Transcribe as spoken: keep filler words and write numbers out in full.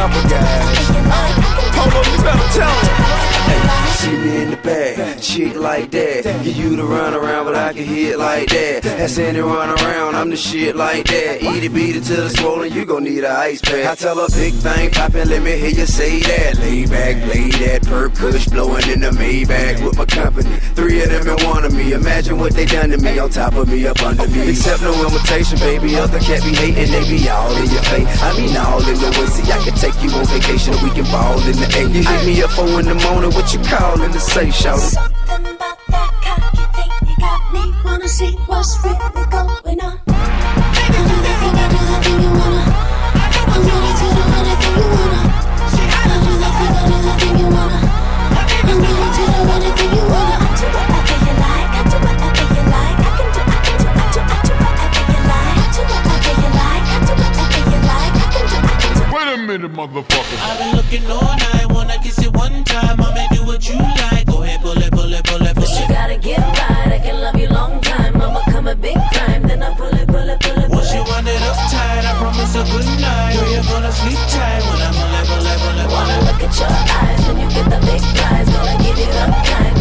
proper guys. Polo, you better tell him. Hey, see me in the bag, chick like that. Get you to run around, but I can hit like that. That's any run around, I'm the shit like that. Eat it, beat it till it's swollen, you gon' need an ice pack. I tell a big thing poppin', let me hear you say that. Lay back, play that, perk kush blowing in the Maybach with my company. Three of them and one of me. Imagine what they done to me, on top of me, up under me. Accept no invitation, baby. Other cat be hating, they be all in your face. I mean all in the way. See, I can take you on vacation, we can ball in the A. You hit me up four in the morning, what you callin' to say, shout it? Something about that cocky thing, you got me wanna see what's really going on. I do the thing, I do the thing you wanna. I'm ready to do anything you wanna. I do the thing, I do the thing you wanna. I'm ready to do anything you wanna. I do whatever you like, I do whatever you like. I can do, I can do, I do, I do whatever you like. I do whatever you like, I do whatever you like. I can do, I can do. Wait a minute, motherfucker. I've been looking all night, wanna kiss it one time. I'ma do what you like. Go ahead, pull it, pull it, pull it, pull But you it. gotta get right, I can love you long time. I'ma come a big crime, then I pull it, pull it, pull it, pull Once you it. wind it up tight, I promise a good night. Know you're gonna sleep tight when I pull it, pull it, pull it, pull Wanna it. look at your eyes when you get the big prize. Gonna give it up time.